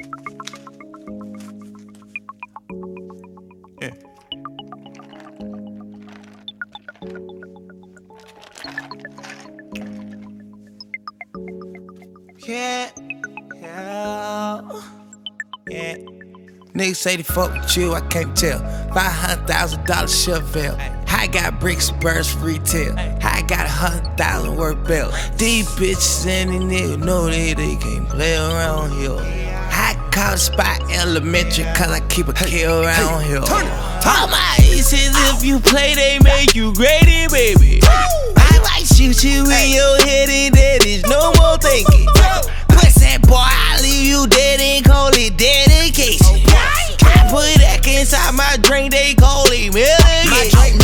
Yeah. Yeah. Niggas say they fuck with you, I can't tell. $500,000 Chevelle. I got bricks, birds for retail. I got 100,000 worth belt. These bitches and these niggas know they can't play around here. I call the spot elementary, cause I keep a kill around here. All my aces, if you play, they make you graded, baby. I might shoot you in your head and there is no more thinking. Pussy boy, I leave you dead and call it dedication. I put that inside my drink, they call it medication.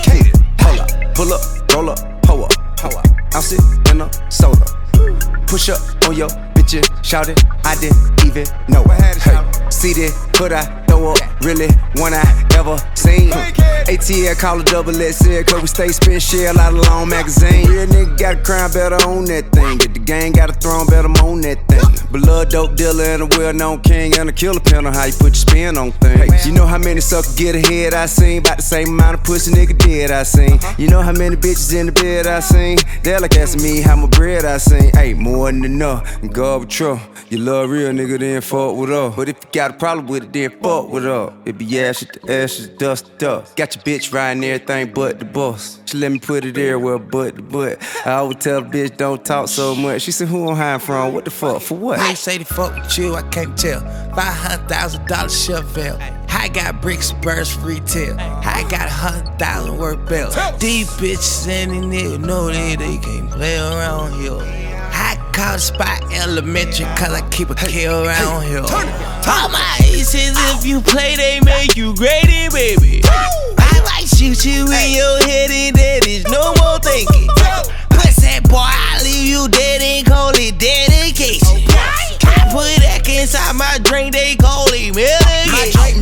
Hold up, pull up, roll up, hoe up. Ounce it in a soda. Push up on your bitches, shout it, I didn't even know. Hey, see this, could I throw up? Really, one I ever seen. ATL call a double XL, cause we stay spin shell out of long magazine. Real nigga got a crown, better own that thing. Get the gang, got a throne, better own that thing. Blood dope dealer and a well-known king and a killer pin on how you put your spin on things. You know how many suckers get ahead I seen? About the same amount of pussy nigga dead I seen. You know how many bitches in the bed I seen? They're like asking me how much bread I seen. Hey, more than enough, God with trouble. You love real nigga, then fuck with her. But if you got a problem with it, then fuck with her. It be ashes to ashes, dust to dust. Got your bitch riding everything but the bus. She let me put it everywhere but the butt. I always tell the bitch don't talk so much. She said, who I'm hiding from? What the fuck? For what? They say they fuck with you, I can't tell. $500,000 Chevelle. I got bricks, birds for retail. I got 100,000 worth belt. These bitches and these niggas know they can't play around here. I call the spot elementary, cause I keep a kill around here. All my aces, if you play, they make you graded, baby. I might shoot you in your head and there is no more thinking. Pussy boy, I leave you dead and call it dedication. I put that inside my drink, they call it medication.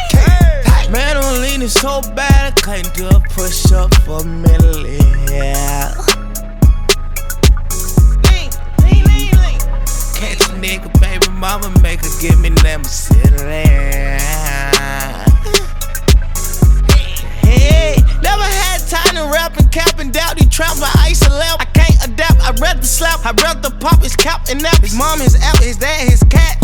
Man, I'm leaning so bad, I can't do a push up for a minute. Yeah. Catch a nigga, baby mama, make her give me them Hey, never had time to rap and cap and doubt. He trapped my ice and lamp. I can't adapt, I'd rather slap. I'd rather pop his cap and nap. His mom, his apple, his dad, his cat.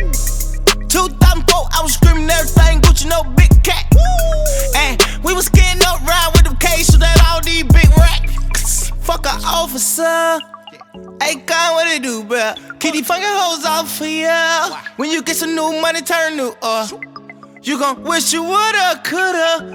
2004, I was screaming everything, Gucci, no big cat. And we was getting up, ride with them K, so that all these big racks. Fuck a officer. Hey, God, what it do, bruh? Keep these fucking hoes off for ya. When you get some new money, turn new, you gon' wish you woulda, coulda.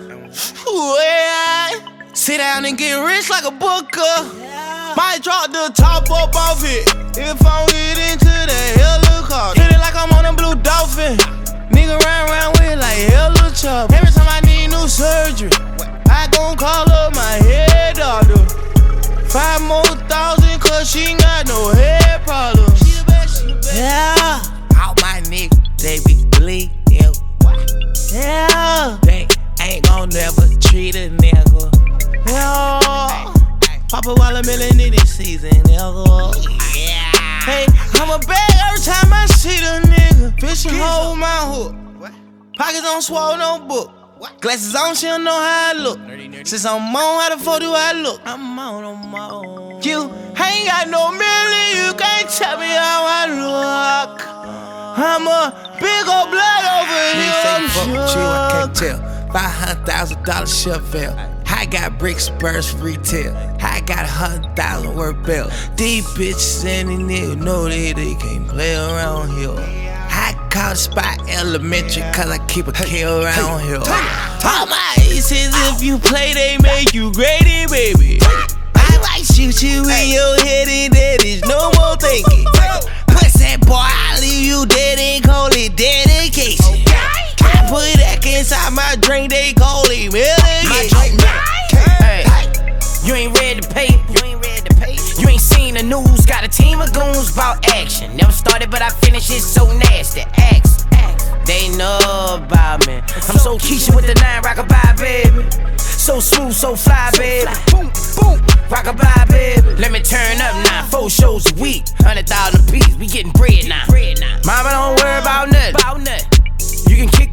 Yeah. Sit down and get rich like a booker. Might drop the top up off it if I don't get into the helicopter. Hit it like I'm on a blue dolphin. Nigga round with it like hella chop. Every time I need new surgery, I gon' call up my head doctor. 5 more thousand, cause she ain't got no head problems. Yeah, all my niggas, they be bleeding. Yeah, they ain't gon' never treat a nigga. Yeah, Papa Watermelon in this season, nigga. Yeah. Hey, I'm a bag every time I see the nigga. Bitch, you hold my hook. Pockets on swole, no book. Glasses on, she don't know how I look. Since I'm on, how the fuck do I look? I'm on. You ain't got no million, you can't tell me how I look. I'm a big ol' blood over here. Niggas say fuck with you, I can't tell. $500,000 Chevelle. I got bricks, birds for retail. I got 100,000 worth belt. These bitches and these niggas know they can't play around here. I call the spot elementary, cause I keep a kill around here. All my aces, if you play, they make you graded, baby. I might shoot you in your head and there is no more thinking. Pussy boy, I leave you dead and call it dedication. I put that inside my drink, they call it medication. Hey, you ain't read the paper. You ain't seen the news. Got a team of goons about action. Never started, but I finished it so nasty. Axe. They know about me. I'm so Keisha with the 9 rockabye, baby. So smooth, so fly, baby. Boom, boom, rockabye, baby. Let me turn up now. 4 shows a week, 100,000 a piece. We getting bread now. Mama, don't worry about nothing.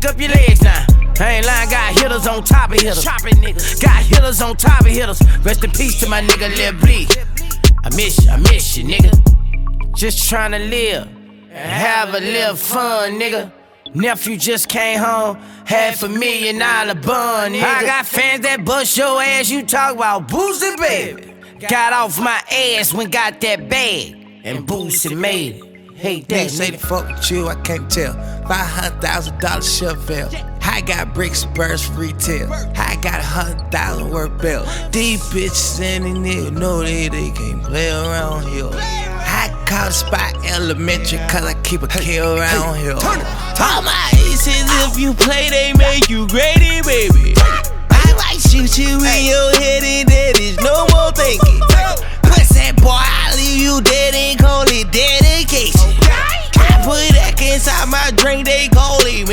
kick up your legs now. I ain't lying, got hitters on top of hitters. Got hitters on top of hitters. Rest in peace to my nigga Lil Bleak. I miss you, nigga. Just tryna live and have a little fun, nigga. Nephew just came home, $500,000 bun, nigga. I got fans that bust your ass, you talk about Boosie, baby. Got off my ass when got that bag, and Boosie made it. Hey, They say the fuck with you, I can't tell. $500,000 Chevelle. I got bricks and birds for retail. I got 100,000 worth bill. These bitches and these niggas know they can't play around here. I call a spot elementary cause I keep a kill around here. All my aces, if you play, they make you grady, baby. I might shoot you in your head and there is no more thinking. Pussy boy, I leave you dead and call it dedication. I put that inside my drink, they call it